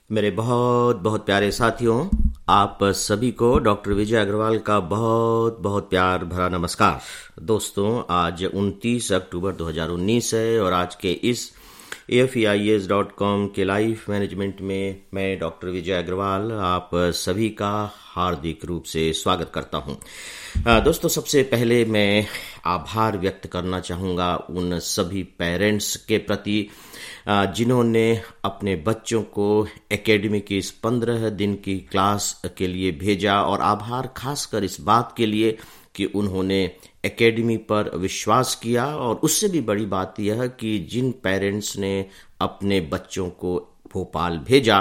मेरे बहुत बहुत प्यारे साथियों, आप सभी को डॉक्टर विजय अग्रवाल का बहुत बहुत प्यार भरा नमस्कार। दोस्तों, आज 29 अक्टूबर 2019 है और आज के इस AFEIS.com के लाइफ मैनेजमेंट में मैं डॉक्टर विजय अग्रवाल आप सभी का हार्दिक रूप से स्वागत करता हूं। दोस्तों, सबसे पहले मैं आभार व्यक्त करना चाहूँगा उन सभी पेरेंट्स के प्रति जिन्होंने अपने बच्चों को एकेडमी की इस 15 दिन की क्लास के लिए भेजा, और आभार खासकर इस बात के लिए कि उन्होंने एकेडमी पर विश्वास किया। और उससे भी बड़ी बात यह कि जिन पेरेंट्स ने अपने बच्चों को भोपाल भेजा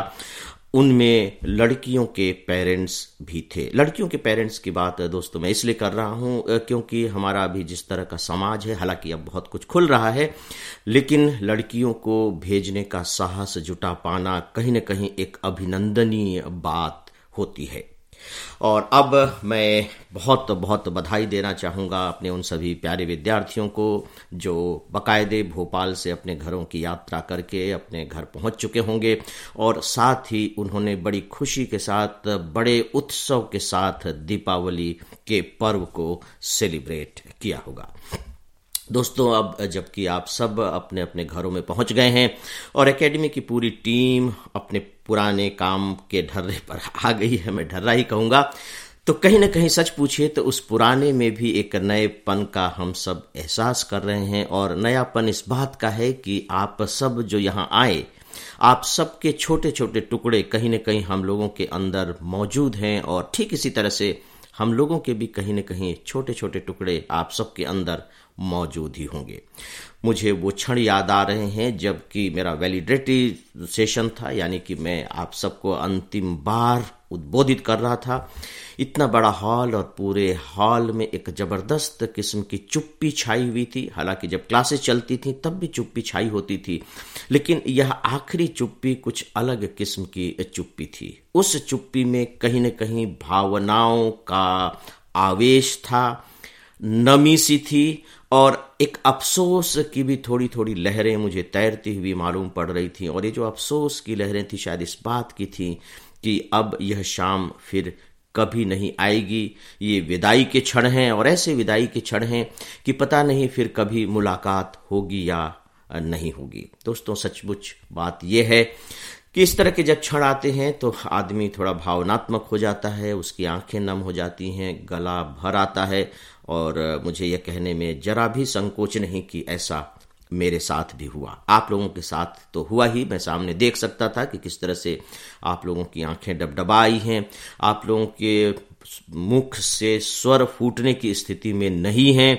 उनमें लड़कियों के पेरेंट्स भी थे। लड़कियों के पेरेंट्स की बात दोस्तों मैं इसलिए कर रहा हूं क्योंकि हमारा अभी जिस तरह का समाज है, हालांकि अब बहुत कुछ खुल रहा है, लेकिन लड़कियों को भेजने का साहस जुटा पाना कहीं न कहीं एक अभिनंदनीय बात होती है। और अब मैं बहुत बहुत बधाई देना चाहूँगा अपने उन सभी प्यारे विद्यार्थियों को जो बाकायदे भोपाल से अपने घरों की यात्रा करके अपने घर पहुँच चुके होंगे, और साथ ही उन्होंने बड़ी खुशी के साथ, बड़े उत्सव के साथ दीपावली के पर्व को सेलिब्रेट किया होगा। दोस्तों, अब जबकि आप सब अपने अपने घरों में पहुंच गए हैं और एकेडमी की पूरी टीम अपने पुराने काम के ढर्रे पर आ गई है, मैं ढर्रा ही कहूँगा, तो कहीं ना कहीं सच पूछिए तो उस पुराने में भी एक नएपन का हम सब एहसास कर रहे हैं। और नयापन इस बात का है कि आप सब जो यहाँ आए, आप सबके छोटे छोटे टुकड़े कहीं ना कहीं हम लोगों के अंदर मौजूद हैं, और ठीक इसी तरह से हम लोगों के भी कहीं न कहीं छोटे छोटे टुकड़े आप सबके अंदर मौजूद ही होंगे। मुझे वो क्षण याद आ रहे हैं जबकि मेरा वैलिडेटरी सेशन था, यानी कि मैं आप सबको अंतिम बार उद्बोधित कर रहा था। इतना बड़ा हॉल और पूरे हॉल में एक जबरदस्त किस्म की चुप्पी छाई हुई थी। हालांकि जब क्लासेस चलती थी तब भी चुप्पी छाई होती थी, लेकिन यह आखिरी चुप्पी कुछ अलग किस्म की चुप्पी थी। उस चुप्पी में कहीं न कहीं भावनाओं का आवेश था, नमी सी थी, और एक अफसोस की भी थोड़ी थोड़ी लहरें मुझे तैरती हुई मालूम पड़ रही थी। और ये जो अफसोस की लहरें थी शायद इस बात की थी कि अब यह शाम फिर कभी नहीं आएगी। ये विदाई के क्षण हैं, और ऐसे विदाई के क्षण हैं कि पता नहीं फिर कभी मुलाकात होगी या नहीं होगी। दोस्तों, सचमुच बात यह है कि इस तरह के जब क्षण आते हैं तो आदमी थोड़ा भावनात्मक हो जाता है, उसकी आंखें नम हो जाती हैं, गला भर आता है। और मुझे यह कहने में जरा भी संकोच नहीं कि ऐसा मेरे साथ भी हुआ। आप लोगों के साथ तो हुआ ही, मैं सामने देख सकता था कि किस तरह से आप लोगों की आंखें डबडबाई हैं, आप लोगों के मुख से स्वर फूटने की स्थिति में नहीं हैं,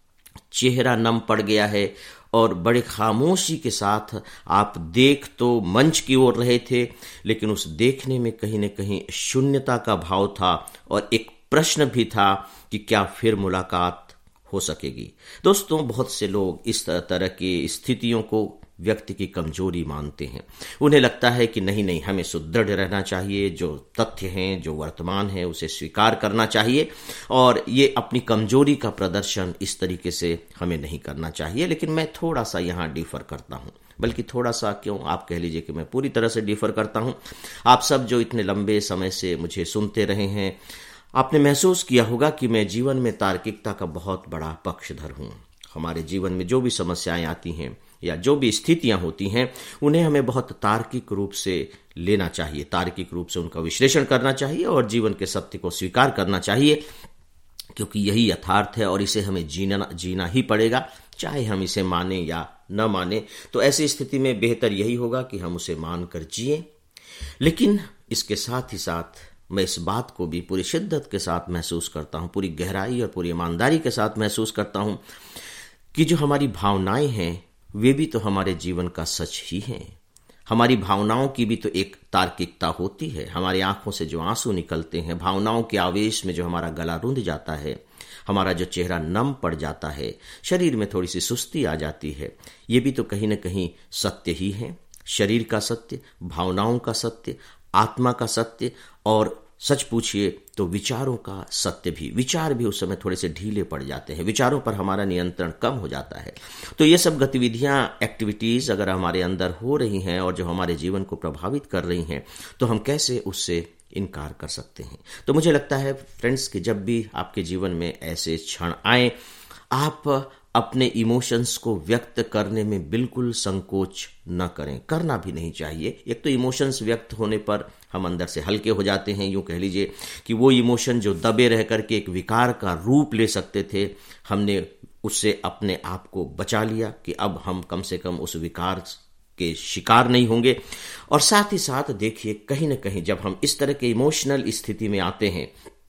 चेहरा नम पड़ गया है, और बड़े खामोशी के साथ आप देख तो मंच की ओर रहे थे, लेकिन उस देखने में कहीं न कहीं शून्यता का भाव था, और एक प्रश्न भी था कि क्या फिर मुलाकात हो सकेगी। दोस्तों, बहुत से लोग इस तरह की स्थितियों को व्यक्ति की कमजोरी मानते हैं। उन्हें लगता है कि नहीं नहीं, हमें सुदृढ़ रहना चाहिए, जो तथ्य हैं, जो वर्तमान है, उसे स्वीकार करना चाहिए, और ये अपनी कमजोरी का प्रदर्शन इस तरीके से हमें नहीं करना चाहिए। लेकिन मैं थोड़ा सा यहाँ डिफर करता हूँ, बल्कि थोड़ा सा क्यों, आप कह लीजिए कि मैं पूरी तरह से डिफर करता हूँ। आप सब जो इतने लंबे समय से मुझे सुनते रहे हैं, आपने महसूस किया होगा कि मैं जीवन में तार्किकता का बहुत बड़ा पक्षधर हूँ। हमारे जीवन में जो भी समस्याएं आती हैं या जो भी स्थितियां होती हैं, उन्हें हमें बहुत तार्किक रूप से लेना चाहिए, तार्किक रूप से उनका विश्लेषण करना चाहिए और जीवन के सत्य को स्वीकार करना चाहिए, क्योंकि यही यथार्थ है और इसे हमें जीना ही पड़ेगा, चाहे हम इसे माने या न माने। तो ऐसी स्थिति में बेहतर यही होगा कि हम उसे मानकर जिए। लेकिन इसके साथ ही साथ मैं इस बात को भी पूरी शिद्दत के साथ महसूस करता हूँ, पूरी गहराई और पूरी ईमानदारी के साथ महसूस करता हूँ कि जो हमारी भावनाएं हैं वे भी तो हमारे जीवन का सच ही हैं। हमारी भावनाओं की भी तो एक तार्किकता होती है। हमारी आंखों से जो आंसू निकलते हैं, भावनाओं के आवेश में जो हमारा गला रुंध जाता है, हमारा जो चेहरा नम पड़ जाता है, शरीर में थोड़ी सी सुस्ती आ जाती है, ये भी तो कहीं न कहीं सत्य ही है। शरीर का सत्य, भावनाओं का सत्य, आत्मा का सत्य और सच पूछिए तो विचारों का सत्य भी, विचार भी उस समय थोड़े से ढीले पड़ जाते हैं, विचारों पर हमारा नियंत्रण कम हो जाता है। तो ये सब गतिविधियां, एक्टिविटीज अगर हमारे अंदर हो रही हैं और जो हमारे जीवन को प्रभावित कर रही हैं, तो हम कैसे उससे इनकार कर सकते हैं। तो मुझे लगता है फ्रेंड्स कि जब भी आपके जीवन में ऐसे क्षण आए, आप अपने इमोशंस को व्यक्त करने में बिल्कुल संकोच न करें, करना भी नहीं चाहिए। एक तो इमोशंस व्यक्त होने पर हम अंदर से हल्के हो जाते हैं, यूं कह लीजिए कि वो इमोशन जो दबे रह करके एक विकार का रूप ले सकते थे, हमने उससे अपने आप को बचा लिया कि अब हम कम से कम उस विकार के शिकार नहीं होंगे। और साथ ही साथ देखिए, कहीं ना कहीं जब हम इस तरह के इमोशनल स्थिति में आते हैं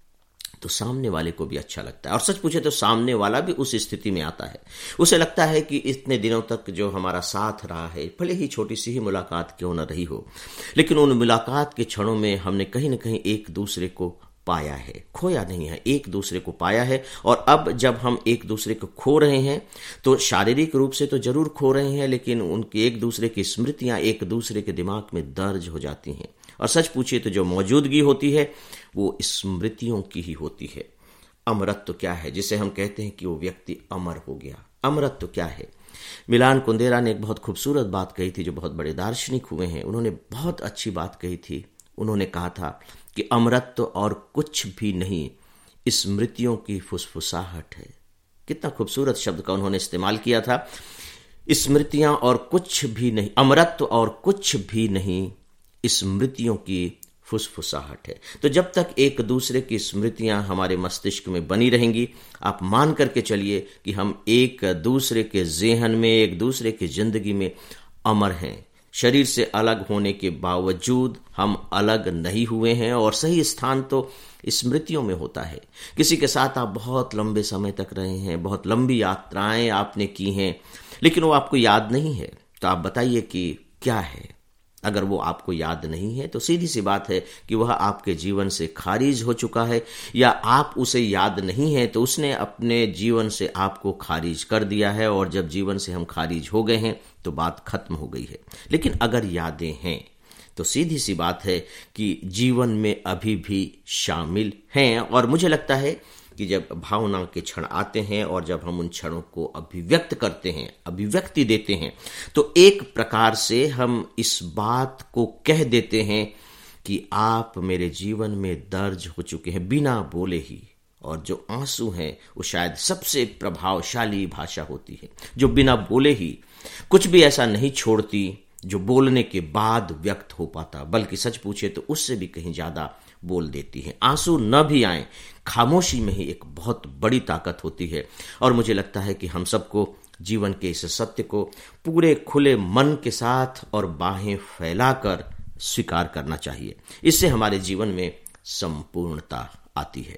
तो सामने वाले को भी अच्छा लगता है, और सच पूछे तो सामने वाला भी उस स्थिति में आता है। उसे लगता है कि इतने दिनों तक जो हमारा साथ रहा है, भले ही छोटी सी ही मुलाकात क्यों न रही हो, लेकिन उन मुलाकात के क्षणों में हमने कहीं न कहीं एक दूसरे को पाया है, खोया नहीं है, एक दूसरे को पाया है। और अब जब हम एक दूसरे को खो रहे हैं तो शारीरिक रूप से तो जरूर खो रहे हैं, लेकिन उनकी एक दूसरे की स्मृतियां एक दूसरे के दिमाग में दर्ज हो जाती हैं। और सच पूछिए तो जो मौजूदगी होती है वो स्मृतियों की ही होती है। अमरत्व क्या है, जिसे हम कहते हैं कि वो व्यक्ति अमर हो गया। अमरत्व क्या है? मिलान कुंदेरा ने एक बहुत खूबसूरत बात कही थी, जो बहुत बड़े दार्शनिक हुए हैं, उन्होंने बहुत अच्छी बात कही थी। उन्होंने कहा था कि अमरत्व और कुछ भी नहीं, स्मृतियों की फुसफुसाहट है। कितना खूबसूरत शब्द का उन्होंने इस्तेमाल किया था। स्मृतियां और कुछ भी नहीं, अमरत्व और कुछ भी नहीं, स्मृतियों की फुसफुसाहट है। तो जब तक एक दूसरे की स्मृतियां हमारे मस्तिष्क में बनी रहेंगी, आप मान करके चलिए कि हम एक दूसरे के ज़हन में, एक दूसरे की जिंदगी में अमर हैं। शरीर से अलग होने के बावजूद हम अलग नहीं हुए हैं, और सही स्थान तो स्मृतियों में होता है। किसी के साथ आप बहुत लंबे समय तक रहे हैं, बहुत लंबी यात्राएं आपने की हैं, लेकिन वो आपको याद नहीं है। तो आप बताइए कि क्या है? अगर वो आपको याद नहीं है तो सीधी सी बात है कि वह आपके जीवन से खारिज हो चुका है, या आप उसे याद नहीं है तो उसने अपने जीवन से आपको खारिज कर दिया है। और जब जीवन से हम खारिज हो गए हैं तो बात खत्म हो गई है। लेकिन अगर यादें हैं तो सीधी सी बात है कि जीवन में अभी भी शामिल हैं। और मुझे लगता है कि जब भावना के क्षण आते हैं और जब हम उन क्षणों को अभिव्यक्त करते हैं, अभिव्यक्ति देते हैं, तो एक प्रकार से हम इस बात को कह देते हैं कि आप मेरे जीवन में दर्ज हो चुके हैं, बिना बोले ही। और जो आंसू हैं वो शायद सबसे प्रभावशाली भाषा होती है, जो बिना बोले ही कुछ भी ऐसा नहीं छोड़ती जो बोलने के बाद व्यक्त हो पाता, बल्कि सच पूछे तो उससे भी कहीं ज्यादा बोल देती है। आंसू न भी आए, खामोशी में ही एक बहुत बड़ी ताकत होती है। और मुझे लगता है कि हम सबको जीवन के इस सत्य को पूरे खुले मन के साथ और बाहें फैलाकर स्वीकार करना चाहिए। इससे हमारे जीवन में संपूर्णता आती है।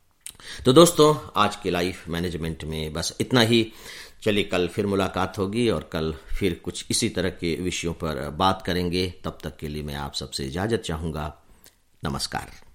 तो दोस्तों, आज के लाइफ मैनेजमेंट में बस इतना ही। चलिए, कल फिर मुलाकात होगी और कल फिर कुछ इसी तरह के विषयों पर बात करेंगे। तब तक के लिए मैं आप सबसे इजाजत चाहूंगा। नमस्कार।